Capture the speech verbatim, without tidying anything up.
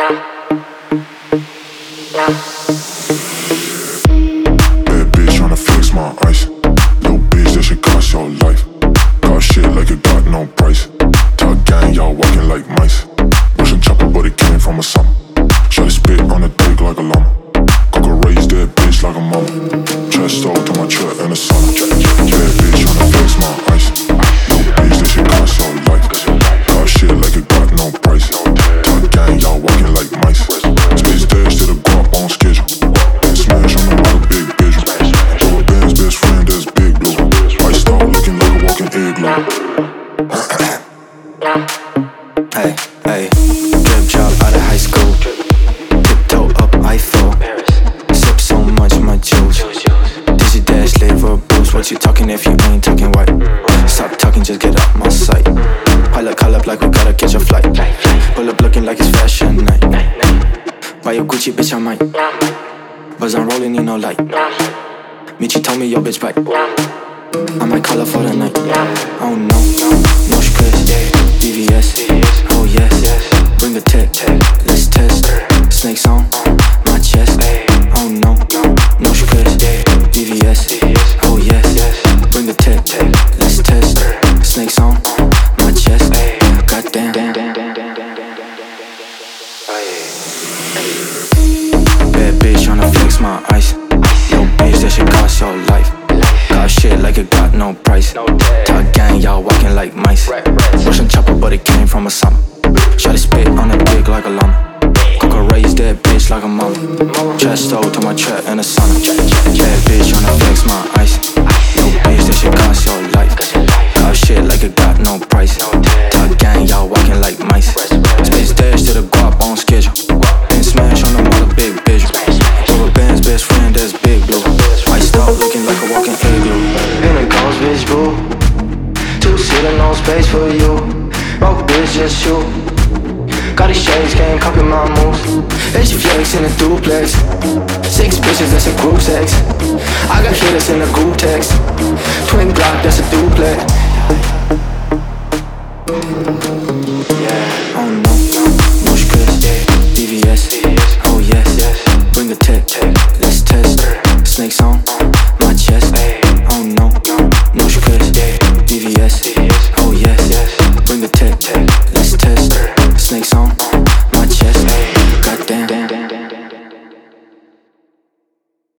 Bad bitch tryna flex my ice. Yo bitch, that shit cost your life. Got shit like it got no price. Top gang, y'all walking like mice. Russian chopper, but it came from a summer. Shawty spit on the dick like a llama. Coca raise that bitch like a mama. Chest out to my truck in the summer. Bad bitch tryna flex my ice. Yo bitch, that shit cost your life. Got shit like it got no price. Top gang, y'all walking like mice. Space dash to the guap on schedule. Smash on the mother, big visual. Rubber band's best friend, that's Big Blue. Iced out looking like a walking igloo. Hey, hey, drip job out of high school. Tiptoe up Eiffel. Sip so much, my juice. Dizzy dash, liver boost. What you talking if you ain't talking white? Stop talking, just get up my sight. Pilot call up like we gotta catch a flight. Pull up looking like it's fashion night. Buy your Gucci, bitch, I might. Buzz I'm rolling in no light. Michi told me your bitch back. I might call her for the night. Oh no, no stress. D V S, oh yes. Bring a tech, let's test. Snakes on my chest. Oh no, no stress. D V S, oh yes. Bring a tech, let's test. Snakes on my chest. Goddamn. Bad bitch tryna flex my ice. Yo bitch, that shit cost your life. Got shit like it got no price. Top gang, y'all walking like mice. Russian chopper, but it came from a summer. Shawty spit on the dick like a llama. Coca raise that bitch like a mama. Chest stole to my trap in the sauna. Bad bitch tryna flex my ice. Yo bitch, that shit cost your life. Got shit like it got no price. Top gang, y'all walking like mice. Space dash to the guap on schedule. Then smash on the mother, big visual. Rubber band's best friend, that's Big Blue. Iced out looking like a walking igloo. In a ghost bitch boo. Two-seater, no space for you. Broke bitch, just you. Got these shades, can't copy my moves. H flex in a duplex. Six bitches, that's a group sex. I got hitters in a group text. Twin Glock, that's a duplex.